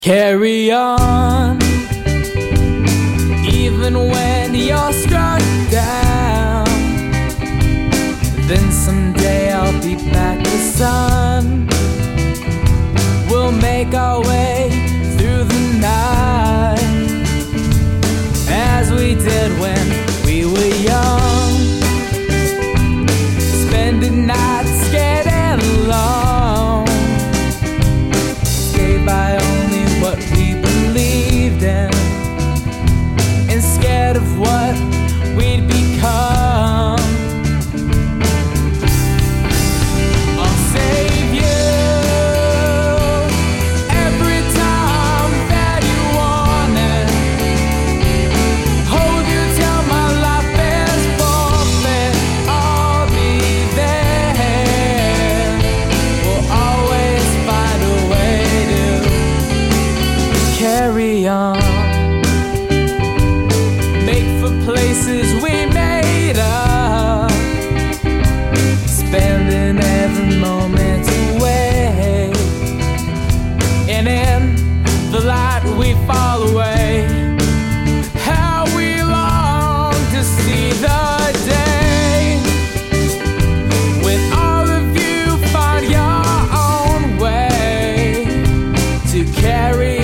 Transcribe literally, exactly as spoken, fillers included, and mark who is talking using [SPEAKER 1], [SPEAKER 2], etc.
[SPEAKER 1] Carry on, even when you're struck down. Then someday I'll be back. The sun will make our way through the night, as we did when we were young, spending nights scared and alone, stayed by only what we believed in, and scared of what we'd become. I'll save you every time that you want it, hold you till my life is forfeit. I'll be there, we'll always find a way to carry on. Make for places we made up, spending every moment away, and in the light we fall away. How we long to see the day when all of you find your own way to carry